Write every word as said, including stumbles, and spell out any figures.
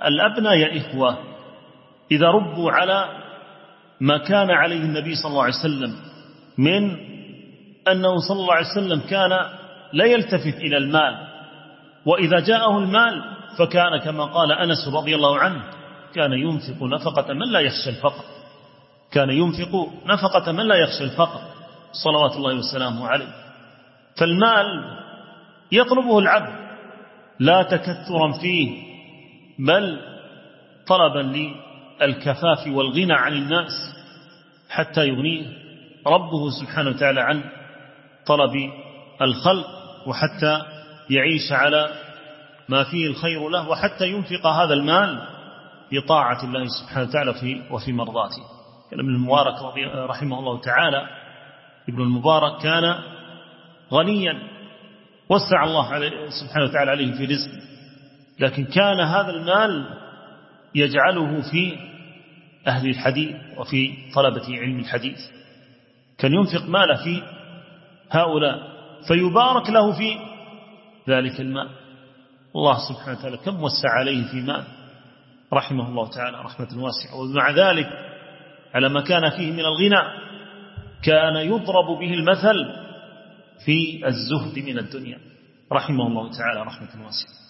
الأبناء يا إخوة إذا ربوا على ما كان عليه النبي صلى الله عليه وسلم من أنه صلى الله عليه وسلم كان لا يلتفت إلى المال، وإذا جاءه المال فكان كما قال أنس رضي الله عنه كان ينفق نفقة من لا يخشى الفقر، كان ينفق نفقة من لا يخشى الفقر صلوات الله وسلامه عليه. فالمال يطلبه العبد لا تكثرا فيه بل طلبا للكفاف والغنى عن الناس حتى يغنيه ربه سبحانه وتعالى عن طلب الخلق، وحتى يعيش على ما فيه الخير له، وحتى ينفق هذا المال بطاعة الله سبحانه وتعالى في وفي مرضاته. كان ابن المبارك رحمه الله تعالى ابن المبارك كان غنيا وسع الله سبحانه وتعالى عليه في رزقه، لكن كان هذا المال يجعله في أهل الحديث وفي طلبة علم الحديث، كان ينفق ماله في هؤلاء فيبارك له في ذلك المال. الله سبحانه وتعالى كم وسع عليه في مال رحمه الله تعالى رحمة واسعة، ومع ذلك على ما كان فيه من الغنى كان يضرب به المثل في الزهد من الدنيا رحمه الله تعالى رحمة واسعة.